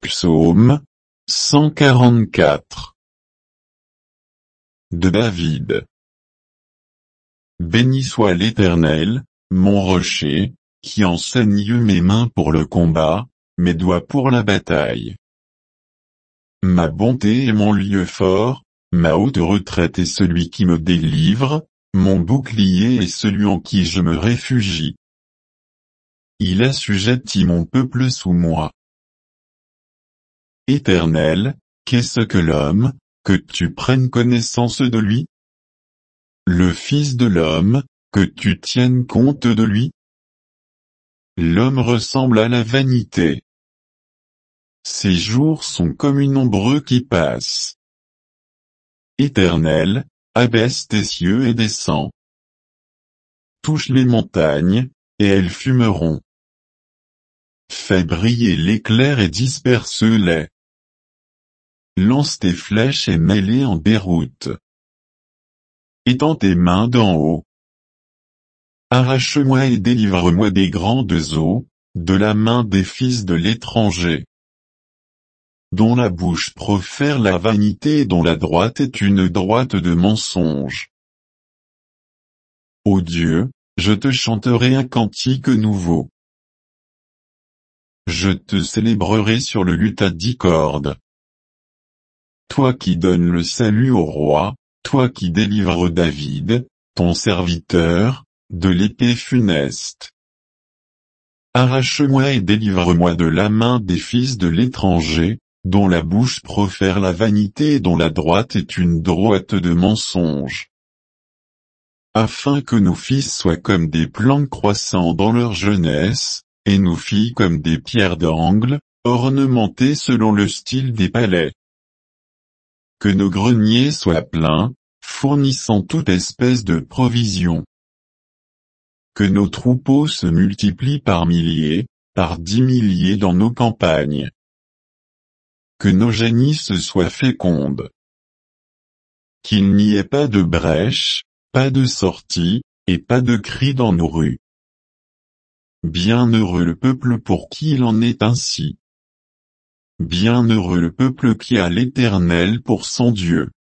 Psaume 144 de David. Béni soit l'Éternel, mon rocher, qui enseigne mes mains pour le combat, mes doigts pour la bataille. Ma bonté est mon lieu fort, ma haute retraite est celui qui me délivre, mon bouclier est celui en qui je me réfugie. Il assujettit mon peuple sous moi. Éternel, qu'est-ce que l'homme, que tu prennes connaissance de lui? Le Fils de l'homme, que tu tiennes compte de lui? L'homme ressemble à la vanité. Ses jours sont comme une ombre qui passe. Éternel, abaisse tes cieux et descends. Touche les montagnes, et elles fumeront. Fais briller l'éclair et disperse-les. Lance tes flèches et mets-les en déroute. Étends tes mains d'en haut. Arrache-moi et délivre-moi des grandes eaux, de la main des fils de l'étranger, dont la bouche profère la vanité et dont la droite est une droite de mensonge. Ô Dieu, je te chanterai un cantique nouveau. Je te célébrerai sur le luth à 10 cordes. Toi qui donnes le salut au roi, toi qui délivres David, ton serviteur, de l'épée funeste. Arrache-moi et délivre-moi de la main des fils de l'étranger, dont la bouche profère la vanité et dont la droite est une droite de mensonge. Afin que nos fils soient comme des plantes croissant dans leur jeunesse, et nos filles comme des pierres d'angle, ornementées selon le style des palais. Que nos greniers soient pleins, fournissant toute espèce de provisions. Que nos troupeaux se multiplient par milliers, par 10 milliers dans nos campagnes. Que nos génisses soient fécondes. Qu'il n'y ait pas de brèche, pas de sortie, et pas de cri dans nos rues. Bienheureux le peuple pour qui il en est ainsi. Bienheureux le peuple qui a l'Éternel pour son Dieu.